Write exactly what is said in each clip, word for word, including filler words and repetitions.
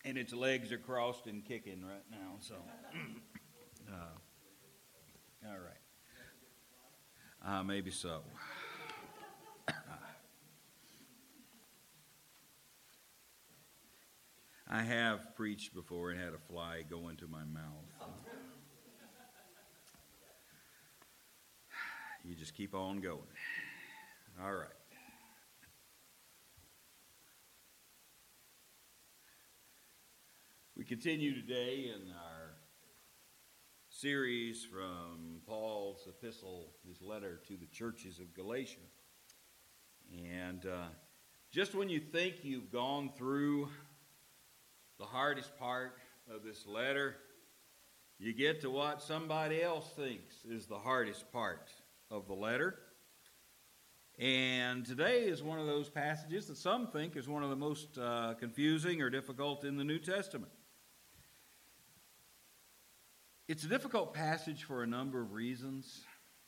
And its legs are crossed and kicking right now. So, uh, all right. Uh, maybe so. I have preached before and had a fly go into my mouth. You just keep on going. All right. We continue today in our series from Paul's epistle, his letter to the churches of Galatia. And uh, just when you think you've gone through the hardest part of this letter, you get to what somebody else thinks is the hardest part of the letter. And today is one of those passages that some think is one of the most uh, confusing or difficult in the New Testament. It's a difficult passage for a number of reasons.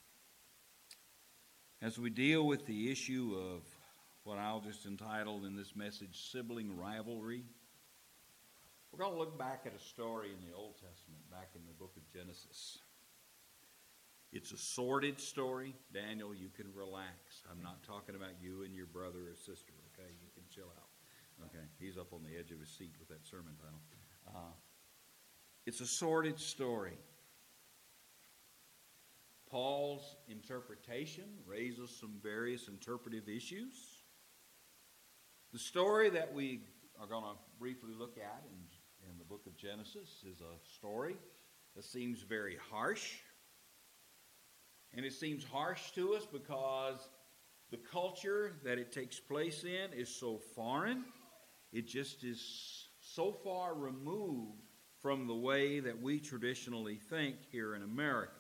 As we deal with the issue of what I'll just entitle in this message, sibling rivalry, we're going to look back at a story in the Old Testament, back in the book of Genesis. It's a sordid story. Daniel, you can relax. I'm not talking about you and your brother or sister, okay? You can chill out. Okay, he's up on the edge of his seat with that sermon title. Uh, it's a sordid story. Paul's interpretation raises some various interpretive issues. The story that we are going to briefly look at in in the book of Genesis is a story that seems very harsh. And it seems harsh to us because the culture that it takes place in is so foreign. It just is so far removed from the way that we traditionally think here in America.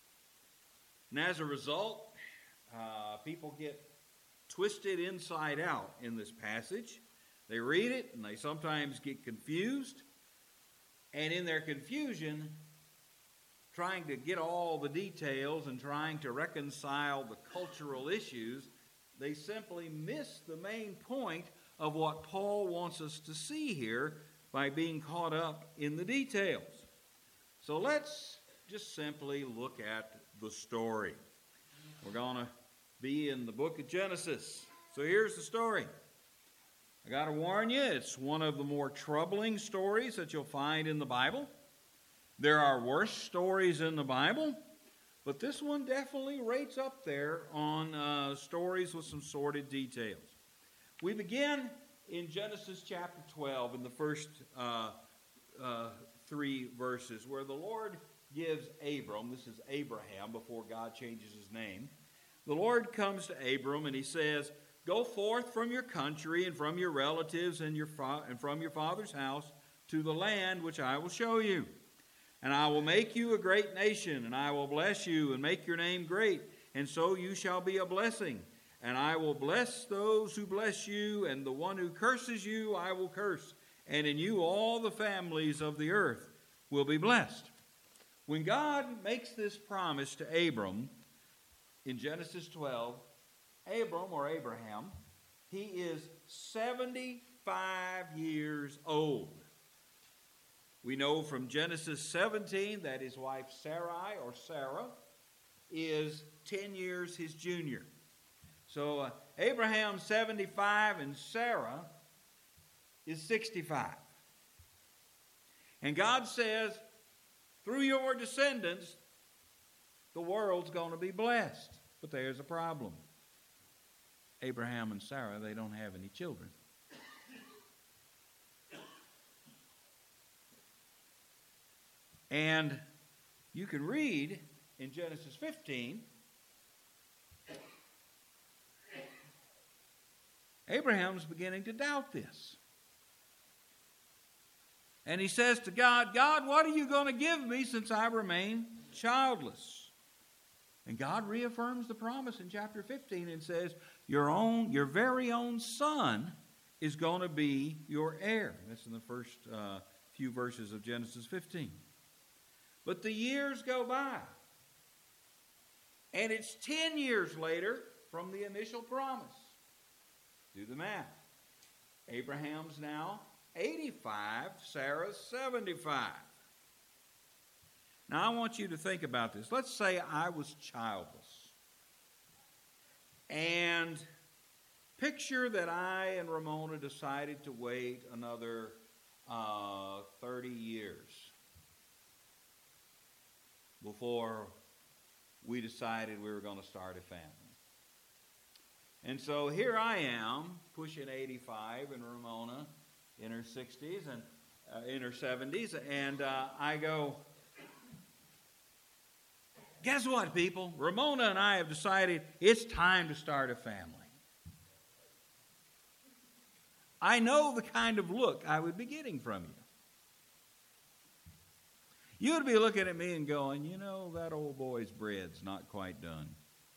And as a result, uh, people get twisted inside out in this passage. They read it and they sometimes get confused. And in their confusion, trying to get all the details and trying to reconcile the cultural issues, they simply miss the main point of what Paul wants us to see here by being caught up in the details. So let's just simply look at the story. We're going to be in the book of Genesis. So here's the story. I got to warn you, it's one of the more troubling stories that you'll find in the Bible. There are worse stories in the Bible, but this one definitely rates up there on uh, stories with some sordid details. We begin in Genesis chapter twelve in the first uh, uh, three verses where the Lord gives Abram, this is Abraham before God changes his name. The Lord comes to Abram and he says, "Go forth from your country and from your relatives and your fa- and from your father's house to the land which I will show you. And I will make you a great nation, and I will bless you and make your name great, and so you shall be a blessing. And I will bless those who bless you, and the one who curses you I will curse. And in you all the families of the earth will be blessed." When God makes this promise to Abram in Genesis twelve, Abram, or Abraham, he is seventy-five years old. We know from Genesis seventeen that his wife Sarai, or Sarah, is ten years his junior. So uh, Abraham's seventy-five and Sarah is sixty-five. And God says, through your descendants, the world's going to be blessed. But there's a problem. Abraham and Sarah, they don't have any children. And you can read in Genesis fifteen, Abraham's beginning to doubt this. And he says to God, "God, what are you going to give me since I remain childless?" And God reaffirms the promise in chapter fifteen and says, your own, your very own son is going to be your heir. That's in the first uh, few verses of Genesis fifteen. But the years go by. And it's ten years later from the initial promise. Do the math. Abraham's now eighty-five, Sarah's seventy-five. Now, I want you to think about this. Let's say I was childless. And picture that I and Ramona decided to wait another uh, thirty years before we decided we were going to start a family. And so here I am, pushing eighty-five, and Ramona in her sixties and uh, in her seventies, and uh, I go, guess what, people? Ramona and I have decided it's time to start a family. I know the kind of look I would be getting from you. You would be looking at me and going, you know, that old boy's bread's not quite done.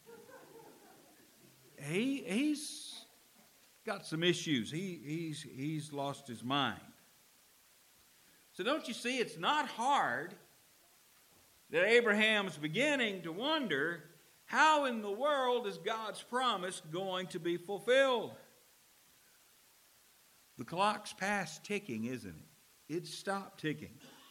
He he's got some issues. He he's he's lost his mind. So don't you see, it's not hard that Abraham's beginning to wonder, how in the world is God's promise going to be fulfilled? The clock's past ticking, isn't it? It's stopped ticking.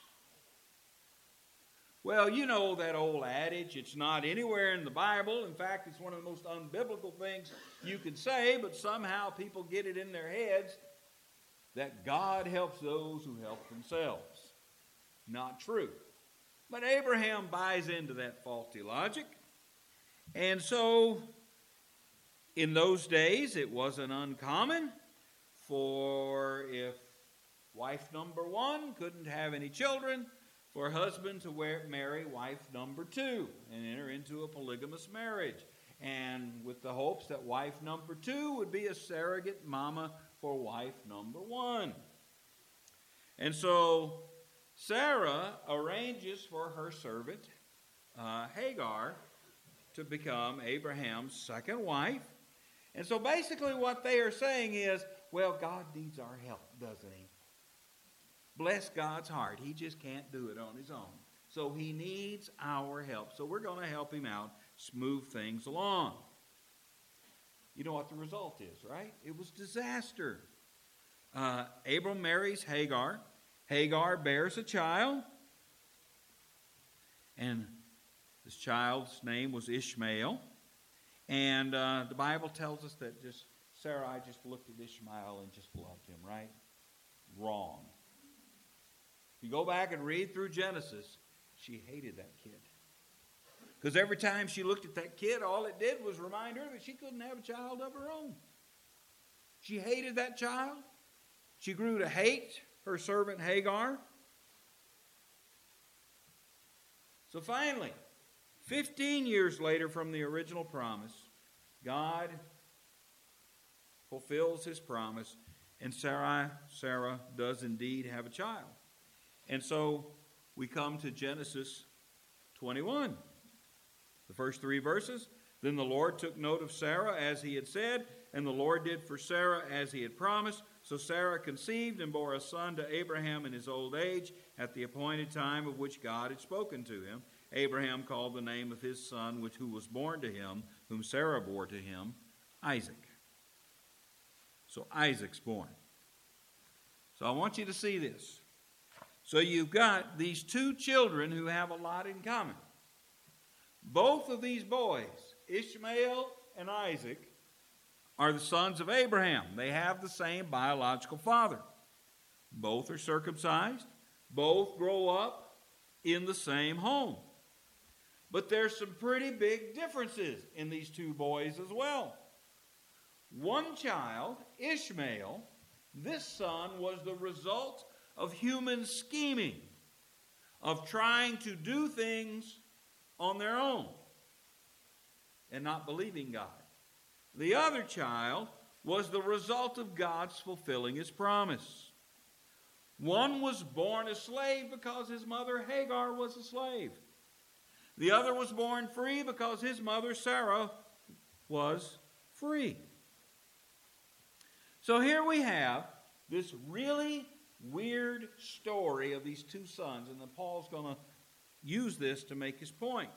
Well, you know that old adage, it's not anywhere in the Bible. In fact, it's one of the most unbiblical things you could say, but somehow people get it in their heads that God helps those who help themselves. Not true. But Abraham buys into that faulty logic. And so, in those days, it wasn't uncommon for, if wife number one couldn't have any children, for a husband to wear, marry wife number two and enter into a polygamous marriage. And with the hopes that wife number two would be a surrogate mama for wife number one. And so Sarah arranges for her servant, uh, Hagar, to become Abraham's second wife. And so basically what they are saying is, well, God needs our help, doesn't he? Bless God's heart. He just can't do it on his own. So he needs our help. So we're going to help him out, smooth things along. You know what the result is, right? It was disaster. Uh, Abram marries Hagar. Hagar bears a child. And this child's name was Ishmael. And uh, the Bible tells us that just Sarai just looked at Ishmael and just loved him, right? Wrong. If you go back and read through Genesis, she hated that kid. Because every time she looked at that kid, all it did was remind her that she couldn't have a child of her own. She hated that child. She grew to hate her servant Hagar. So finally, fifteen years later from the original promise, God fulfills his promise, and Sarah, Sarah does indeed have a child. And so we come to Genesis twenty-one. The first three verses. Then the Lord took note of Sarah as he had said, and the Lord did for Sarah as he had promised. So Sarah conceived and bore a son to Abraham in his old age at the appointed time of which God had spoken to him. Abraham called the name of his son, which who was born to him, whom Sarah bore to him, Isaac. So Isaac's born. So I want you to see this. So you've got these two children who have a lot in common. Both of these boys, Ishmael and Isaac, are the sons of Abraham. They have the same biological father. Both are circumcised. Both grow up in the same home. But there's some pretty big differences in these two boys as well. One child, Ishmael, this son was the result of human scheming, of trying to do things on their own and not believing God. The other child was the result of God's fulfilling his promise. One was born a slave because his mother Hagar was a slave. The other was born free because his mother Sarah was free. So here we have this really weird story of these two sons, and then Paul's going to use this to make his point.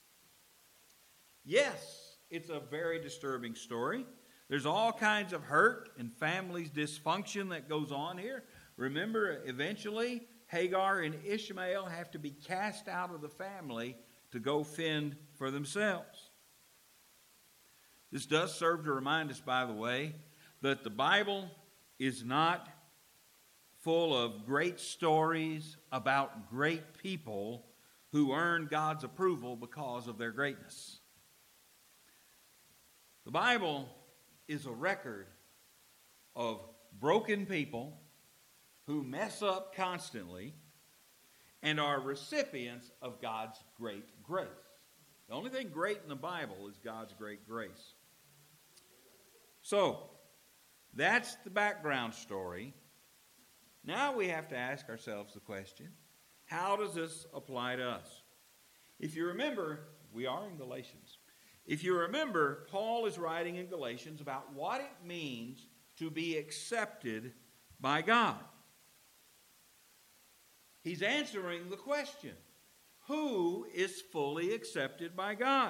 Yes, it's a very disturbing story. There's all kinds of hurt and family dysfunction that goes on here. Remember, eventually, Hagar and Ishmael have to be cast out of the family to go fend for themselves. This does serve to remind us, by the way, that the Bible is not full of great stories about great people who earn God's approval because of their greatness. The Bible is a record of broken people who mess up constantly and are recipients of God's great grace. The only thing great in the Bible is God's great grace. So, that's the background story. Now we have to ask ourselves the question, how does this apply to us? If you remember, we are in Galatians. If you remember, Paul is writing in Galatians about what it means to be accepted by God. He's answering the question, who is fully accepted by God?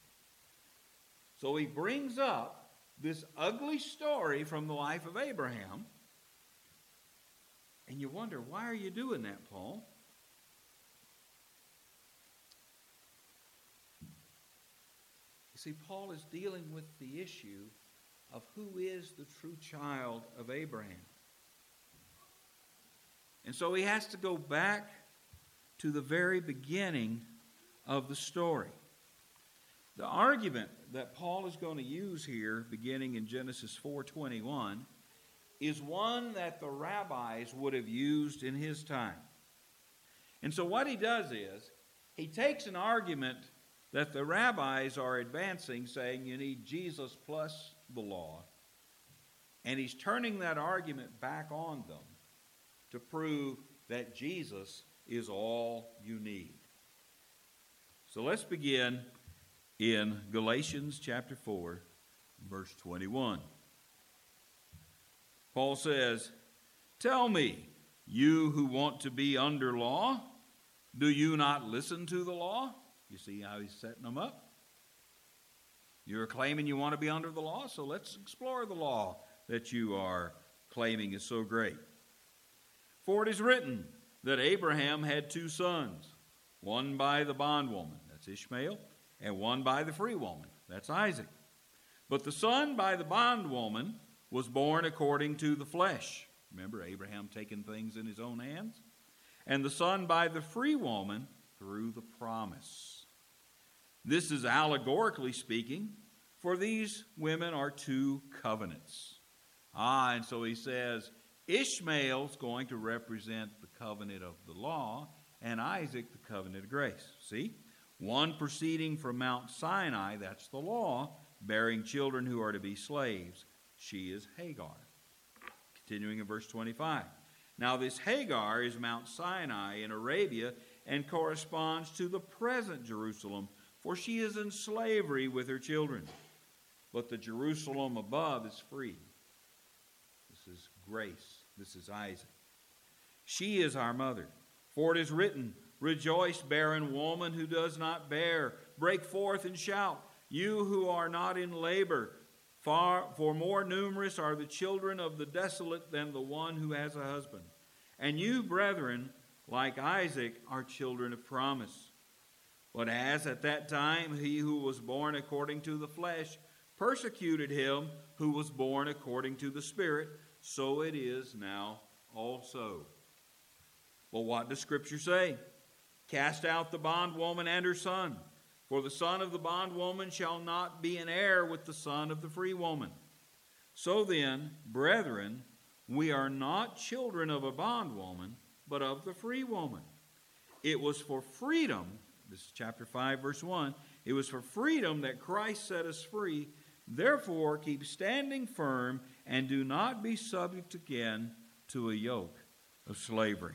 So he brings up this ugly story from the life of Abraham. And you wonder, why are you doing that, Paul? You see, Paul is dealing with the issue of who is the true child of Abraham. And so he has to go back to the very beginning of the story. The argument that Paul is going to use here, beginning in Genesis four twenty-one, is one that the rabbis would have used in his time. And so what he does is, he takes an argument that the rabbis are advancing, saying you need Jesus plus the law, and he's turning that argument back on them to prove that Jesus is all you need. So let's begin in Galatians chapter four, verse twenty-one. Paul says, "Tell me, you who want to be under law, do you not listen to the law?" You see how he's setting them up? You're claiming you want to be under the law, so let's explore the law that you are claiming is so great. "For it is written that Abraham had two sons, one by the bondwoman," that's Ishmael, "and one by the free woman," that's Isaac. "But the son by the bondwoman was born according to the flesh." Remember, Abraham taking things in his own hands. "And the son by the free woman through the promise." This is allegorically speaking, for these women are two covenants. Ah, and so he says, Ishmael's going to represent the covenant of the law, and Isaac the covenant of grace. See? One proceeding from Mount Sinai, that's the law, bearing children who are to be slaves. She is Hagar. Continuing in verse twenty-five. Now this Hagar is Mount Sinai in Arabia and corresponds to the present Jerusalem, for she is in slavery with her children. But the Jerusalem above is free. This is grace. This is Isaac. She is our mother. For it is written, "Rejoice, barren woman who does not bear. Break forth and shout, you who are not in labor. Far, for more numerous are the children of the desolate than the one who has a husband. And you, brethren, like Isaac, are children of promise. But as at that time he who was born according to the flesh persecuted him who was born according to the Spirit, so it is now also." Well, what does Scripture say? "Cast out the bondwoman and her son, for the son of the bondwoman shall not be an heir with the son of the free woman. So then, brethren, we are not children of a bondwoman, but of the free woman. It was for freedom," this is chapter five, verse one, "it was for freedom that Christ set us free. Therefore, keep standing firm and do not be subject again to a yoke of slavery."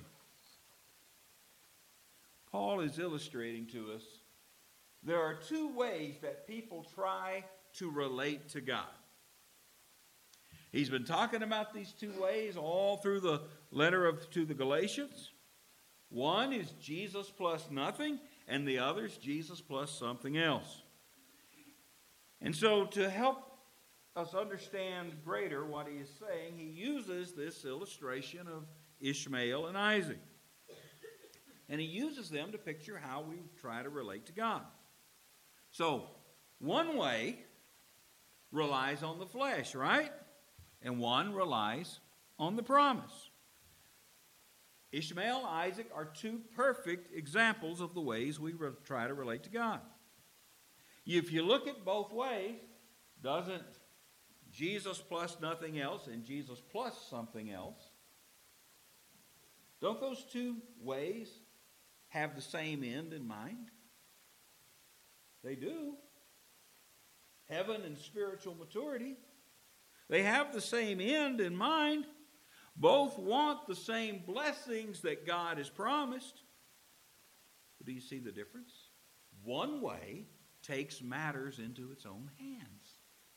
Paul is illustrating to us there are two ways that people try to relate to God. He's been talking about these two ways all through the letter of, to the Galatians. One is Jesus plus nothing, and the other is Jesus plus something else. And so to help us understand greater what he is saying, he uses this illustration of Ishmael and Isaac. And he uses them to picture how we try to relate to God. So, one way relies on the flesh, right? And one relies on the promise. Ishmael and Isaac are two perfect examples of the ways we re- try to relate to God. If you look at both ways, doesn't Jesus plus nothing else and Jesus plus something else, don't those two ways have the same end in mind? They do. Heaven and spiritual maturity. They have the same end in mind. Both want the same blessings that God has promised. But do you see the difference? One way takes matters into its own hands.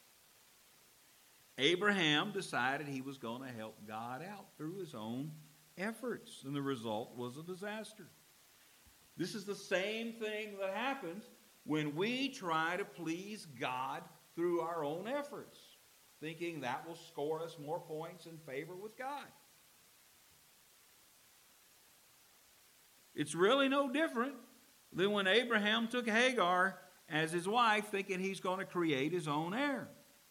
Abraham decided he was going to help God out through his own efforts, and the result was a disaster. This is the same thing that happens when we try to please God through our own efforts, thinking that will score us more points in favor with God. It's really no different than when Abraham took Hagar as his wife, thinking he's going to create his own heir.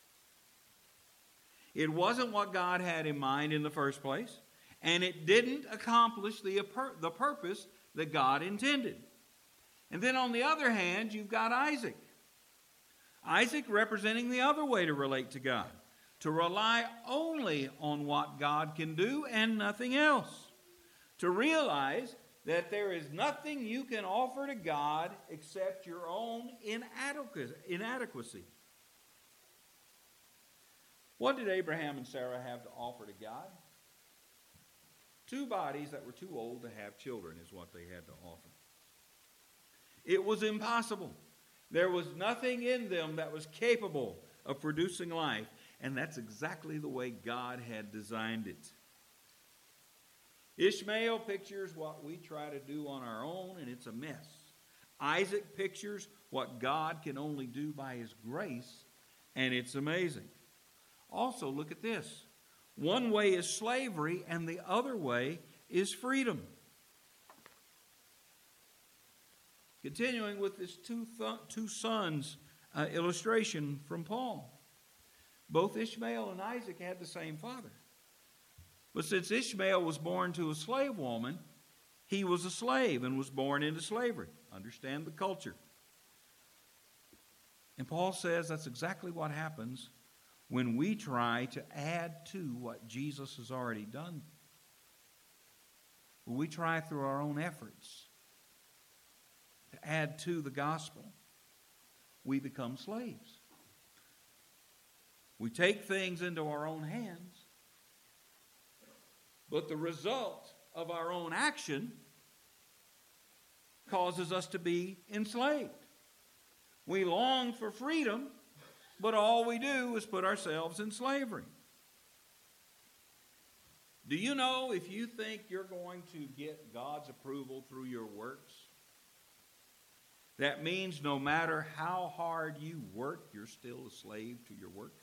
It wasn't what God had in mind in the first place, and it didn't accomplish the, the purpose that God intended. And then on the other hand, you've got Isaac. Isaac representing the other way to relate to God, to rely only on what God can do and nothing else. To realize that there is nothing you can offer to God except your own inadequacy. What did Abraham and Sarah have to offer to God? Two bodies that were too old to have children is what they had to offer. It was impossible. There was nothing in them that was capable of producing life, and that's exactly the way God had designed it. Ishmael pictures what we try to do on our own, and it's a mess. Isaac pictures what God can only do by his grace, and it's amazing. Also, look at this. One way is slavery, and the other way is freedom. Continuing with this two, th- two sons uh, illustration from Paul. Both Ishmael and Isaac had the same father. But since Ishmael was born to a slave woman, he was a slave and was born into slavery. Understand the culture. And Paul says that's exactly what happens when we try to add to what Jesus has already done. When we try through our own efforts to add to the gospel, we become slaves. We take things into our own hands, but the result of our own action causes us to be enslaved. We long for freedom, but all we do is put ourselves in slavery. Do you know if you think you're going to get God's approval through your works, that means no matter how hard you work, you're still a slave to your work?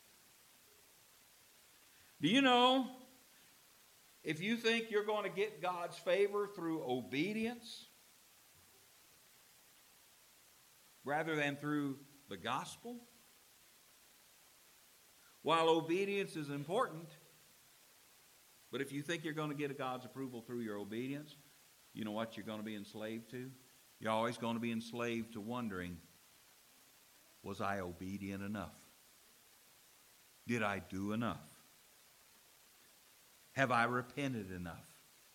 Do you know if you think you're going to get God's favor through obedience rather than through the gospel? While obedience is important, but if you think you're going to get God's approval through your obedience, you know what you're going to be enslaved to? You're always going to be enslaved to wondering, was I obedient enough? Did I do enough? Have I repented enough?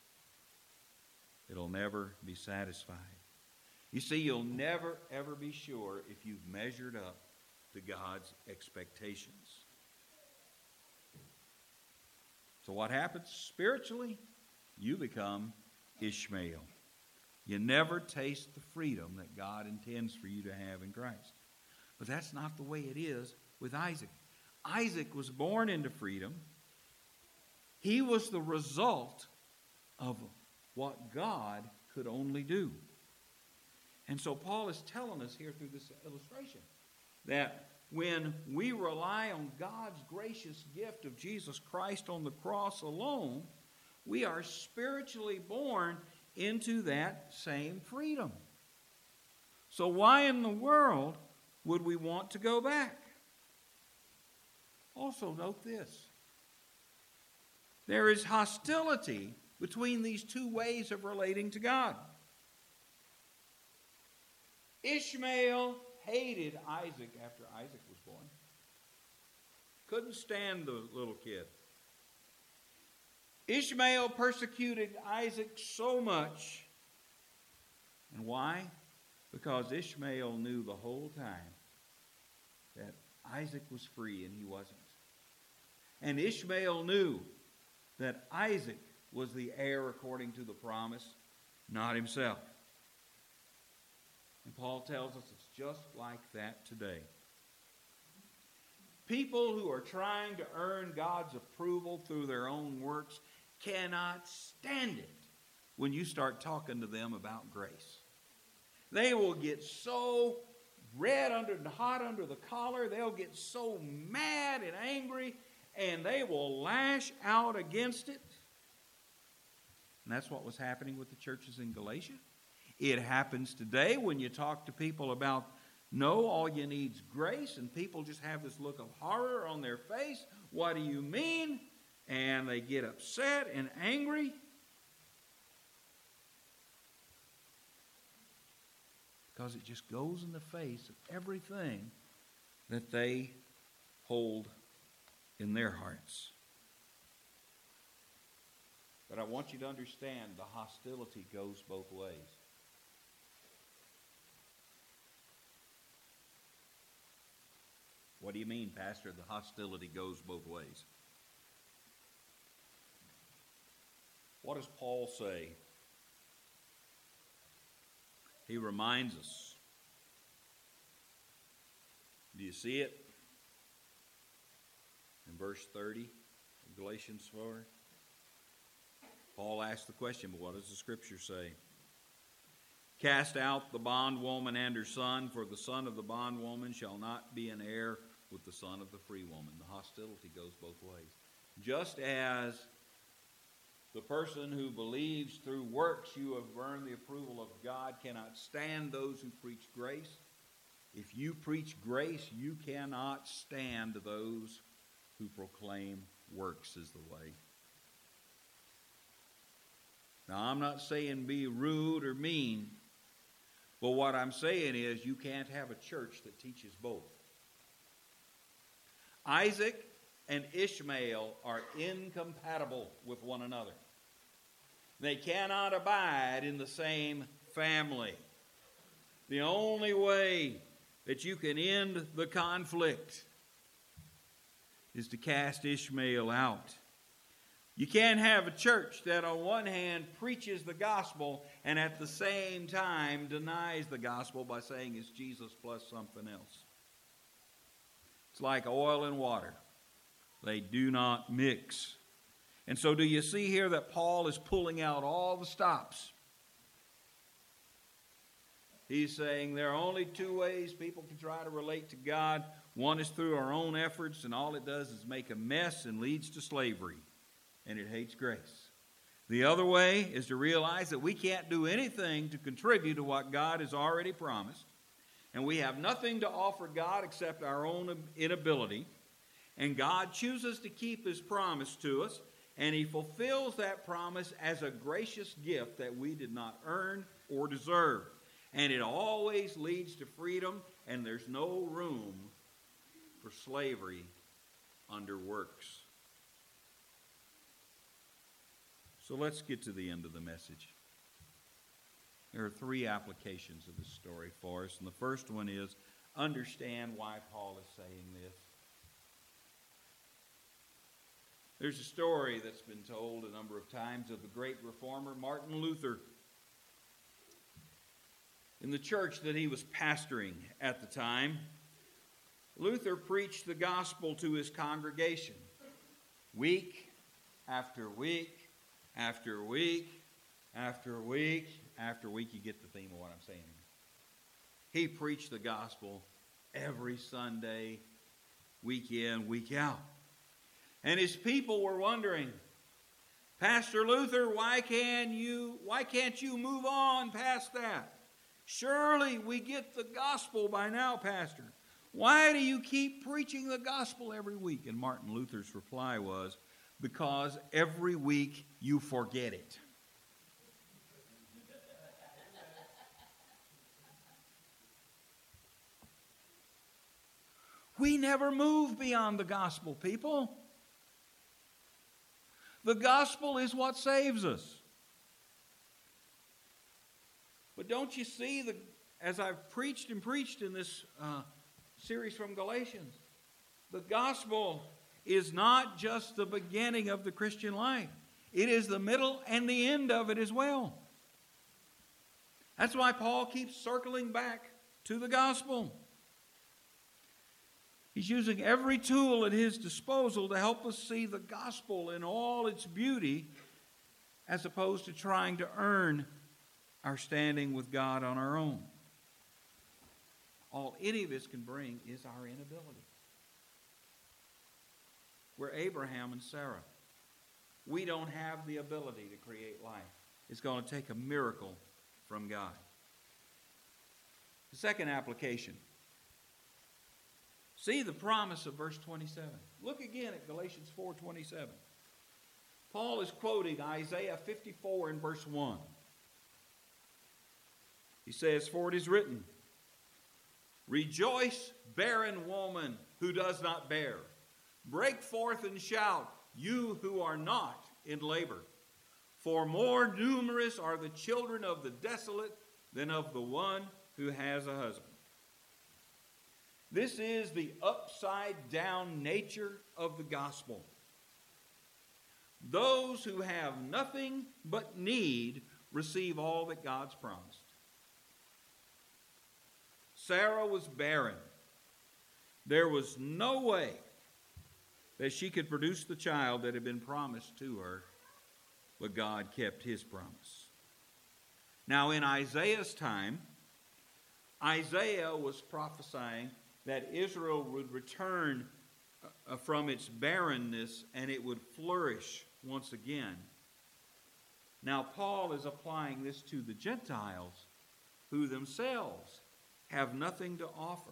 It'll never be satisfied. You see, you'll never, ever be sure if you've measured up to God's expectations. So what happens spiritually? You become Ishmael. You never taste the freedom that God intends for you to have in Christ. But that's not the way it is with Isaac. Isaac was born into freedom. He was the result of what God could only do. And so Paul is telling us here through this illustration that when we rely on God's gracious gift of Jesus Christ on the cross alone, We are spiritually born into that same freedom. So why in the world would we want to go back? Also note this. There is hostility between these two ways of relating to God. Ishmael hated Isaac after Isaac was born. Couldn't stand the little kid. Ishmael persecuted Isaac so much. And why? Because Ishmael knew the whole time that Isaac was free and he wasn't. And Ishmael knew that Isaac was the heir according to the promise, not himself. And Paul tells us it's just like that today. People who are trying to earn God's approval through their own works cannot stand it when you start talking to them about grace. They will get so red under and hot under the collar. They'll get so mad and angry, and they will lash out against it. And that's what was happening with the churches in Galatia. It happens today when you talk to people about, no, all you need is grace, and people just have this look of horror on their face. What do you mean? And they get upset and angry. Because it just goes in the face of everything that they hold in their hearts. But I want you to understand the hostility goes both ways. What do you mean, Pastor, the hostility goes both ways? What does Paul say? He reminds us. Do you see it? In verse thirty of Galatians four. Paul asks the question, but what does the Scripture say? Cast out the bondwoman and her son, for the son of the bondwoman shall not be an heir with the son of the free woman. The hostility goes both ways. Just as the person who believes through works you have earned the approval of God cannot stand those who preach grace, if you preach grace, you cannot stand those who proclaim works is the way. Now, I'm not saying be rude or mean, but what I'm saying is you can't have a church that teaches both. Isaac and Ishmael are incompatible with one another. They cannot abide in the same family. The only way that you can end the conflict is to cast Ishmael out. You can't have a church that on one hand preaches the gospel and at the same time denies the gospel by saying it's Jesus plus something else. It's like oil and water. They do not mix. And so do you see here that Paul is pulling out all the stops? He's saying there are only two ways people can try to relate to God. One is through our own efforts, and all it does is make a mess and leads to slavery. And it hates grace. The other way is to realize that we can't do anything to contribute to what God has already promised. And we have nothing to offer God except our own inability. And God chooses to keep His promise to us. And He fulfills that promise as a gracious gift that we did not earn or deserve. And it always leads to freedom. And there's no room for slavery under works. So let's get to the end of the message. There are three applications of this story for us. And the first one is, understand why Paul is saying this. There's a story that's been told a number of times of the great reformer Martin Luther. In the church that he was pastoring at the time, Luther preached the gospel to his congregation week after week after week after week after week. You get the theme of what I'm saying. He preached the gospel every Sunday, week in, week out. And his people were wondering, Pastor Luther, why can you, why can't you move on past that? Surely we get the gospel by now, Pastor. Why do you keep preaching the gospel every week? And Martin Luther's reply was, because every week you forget it. We never move beyond the gospel, people. The gospel is what saves us. But don't you see, the, as I've preached and preached in this uh, series from Galatians, the gospel is not just the beginning of the Christian life. It is the middle and the end of it as well. That's why Paul keeps circling back to the gospel. He's using every tool at his disposal to help us see the gospel in all its beauty, as opposed to trying to earn our standing with God on our own. All any of us can bring is our inability. We're Abraham and Sarah. We don't have the ability to create life. It's going to take a miracle from God. The second application. See the promise of verse twenty-seven. Look again at Galatians four twenty-seven. Paul is quoting Isaiah fifty-four in verse one. He says, for it is written, rejoice, barren woman who does not bear. Break forth and shout, you who are not in labor. For more numerous are the children of the desolate than of the one who has a husband. This is the upside-down nature of the gospel. Those who have nothing but need receive all that God's promised. Sarah was barren. There was no way that she could produce the child that had been promised to her, but God kept his promise. Now, in Isaiah's time, Isaiah was prophesying that Israel would return uh, from its barrenness and it would flourish once again. Now, Paul is applying this to the Gentiles who themselves have nothing to offer.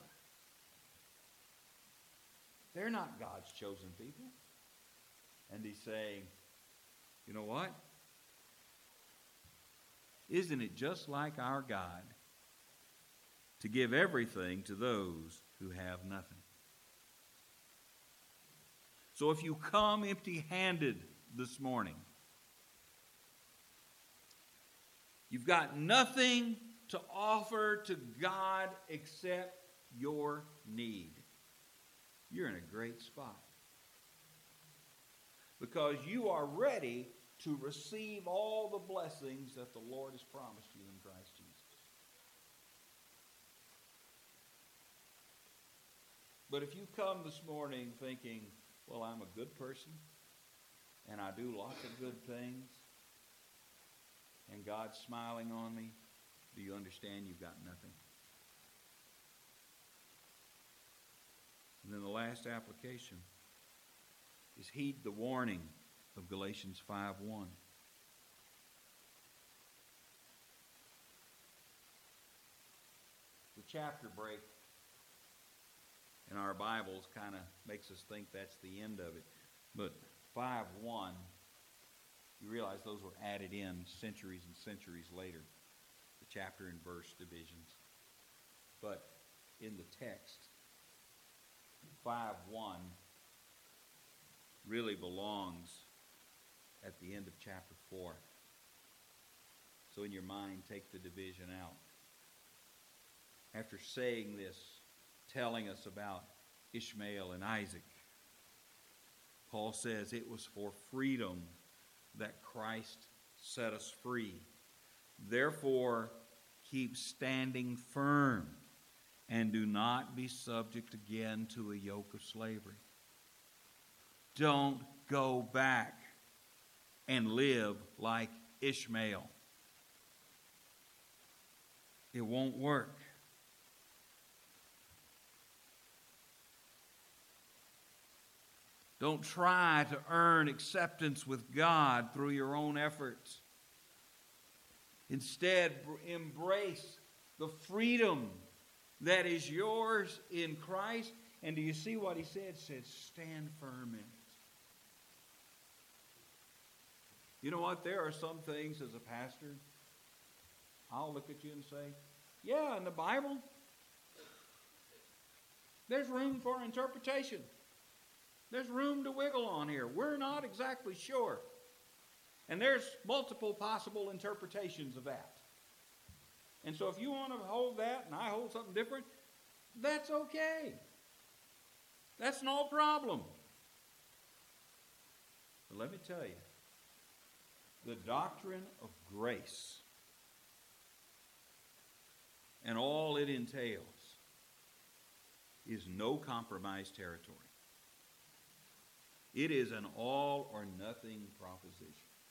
They're not God's chosen people. And he's saying, you know what? Isn't it just like our God to give everything to those who have nothing? So if you come empty-handed this morning, you've got nothing to offer to God except your need, you're in a great spot. Because you are ready to receive all the blessings that the Lord has promised you in Christ Jesus. But if you come this morning thinking, well, I'm a good person, and I do lots of good things, and God's smiling on me, do you understand you've got nothing? And then the last application is heed the warning of Galatians five one. The chapter break in our Bibles kind of makes us think that's the end of it. But five one, you realize those were added in centuries and centuries later, the chapter and verse divisions. But in the text, five one really belongs at the end of chapter four. So in your mind, take the division out. After saying this, telling us about Ishmael and Isaac, Paul says it was for freedom that Christ set us free. Therefore, keep standing firm and do not be subject again to a yoke of slavery. Don't go back and live like Ishmael. It won't work. Don't try to earn acceptance with God through your own efforts. Instead, embrace the freedom that is yours in Christ. And do you see what he said? He said, stand firm in it. You know what? There are some things as a pastor, I'll look at you and say, yeah, in the Bible, there's room for interpretation. There's room to wiggle on here. We're not exactly sure. And there's multiple possible interpretations of that. And so if you want to hold that and I hold something different, that's okay. That's no problem. But let me tell you, the doctrine of grace and all it entails is no compromise territory. It is an all or nothing proposition.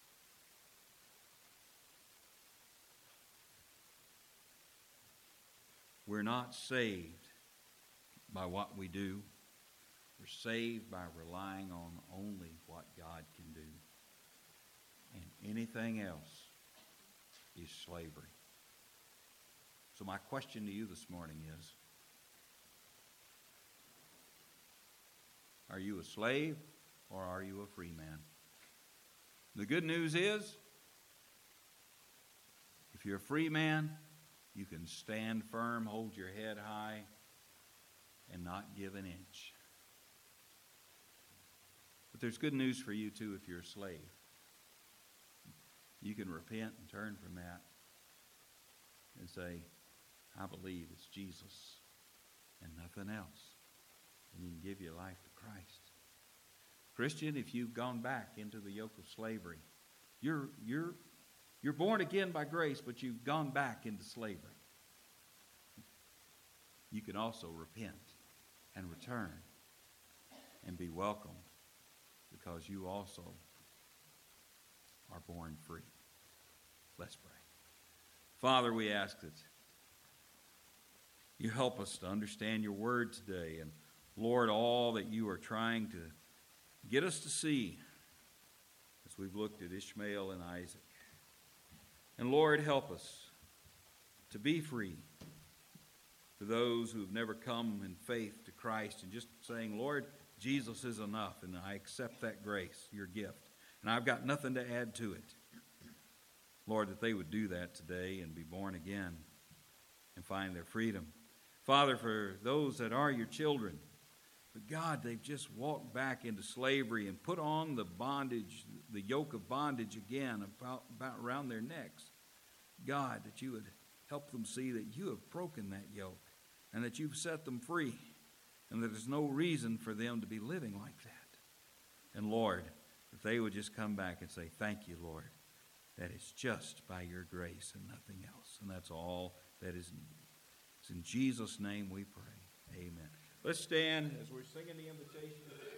We're not saved by what we do. We're saved by relying on only what God can do. And anything else is slavery. So my question to you this morning is, are you a slave or are you a free man? The good news is, if you're a free man, you can stand firm, hold your head high, and not give an inch. But there's good news for you too if you're a slave. You can repent and turn from that and say, I believe it's Jesus and nothing else. And you can give your life to Christ. Christian, if you've gone back into the yoke of slavery, you're, you're, you're born again by grace, but you've gone back into slavery. You can also repent and return and be welcomed because you also are born free. Let's pray. Father, we ask that you help us to understand your word today. And Lord, all that you are trying to get us to see as we've looked at Ishmael and Isaac. And Lord, help us to be free for those who have never come in faith to Christ and just saying, Lord, Jesus is enough and I accept that grace, your gift. And I've got nothing to add to it. Lord, that they would do that today and be born again and find their freedom. Father, for those that are your children, but God, they've just walked back into slavery and put on the bondage, the yoke of bondage again about, about around their necks. God, that you would help them see that you have broken that yoke and that you've set them free and that there's no reason for them to be living like that. And Lord, if they would just come back and say, thank you, Lord, that it's just by your grace and nothing else. And that's all that is needed. It's in Jesus' name we pray. Amen. Let's stand as we're singing the invitation.